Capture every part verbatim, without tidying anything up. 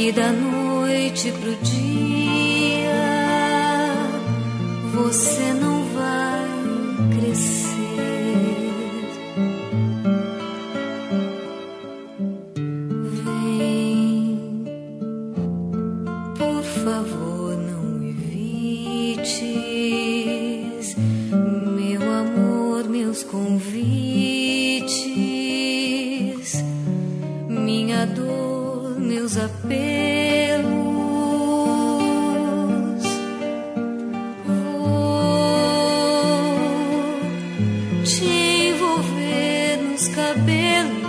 que da noite pro dia você não vai crescer. Vem, por favor, não evites, meu amor, meus convites, minha dor, meus apelos. Vou te envolver nos cabelos.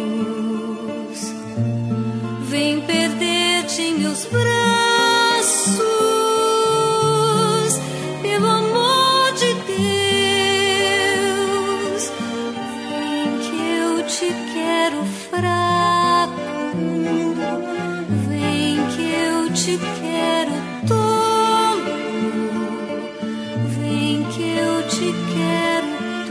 Vem perder-te em meus braços, pelo amor de Deus. Vem que eu te quero fraco. Vem que eu te quero tolo. Vem que eu te quero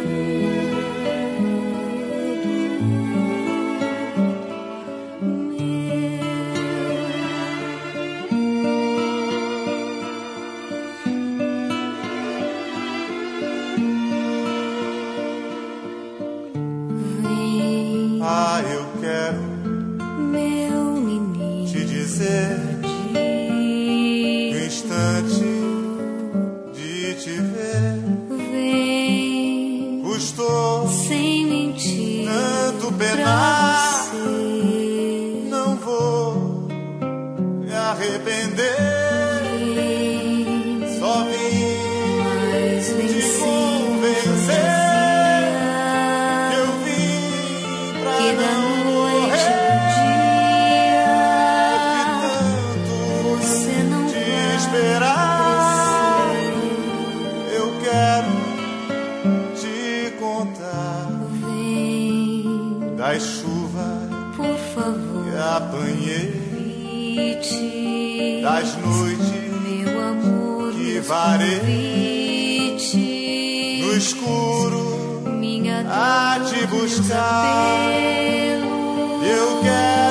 Ah, eu quero, meu menino, te dizer que o instante de te ver vem, custou sem mentir, tanto pra penar. você. Não vou me arrepender. Vem, Só vim mas vem te sem convencer que eu vim pra que da não noite morrer. pro dia você não Te vai esperar. crescer. Eu quero te contar Vem, das chuvas por favor, que apanhei, convite, das noites meu amor, que meus varei convites, no escuro minha dor, a te meus buscar. apelos. Eu quero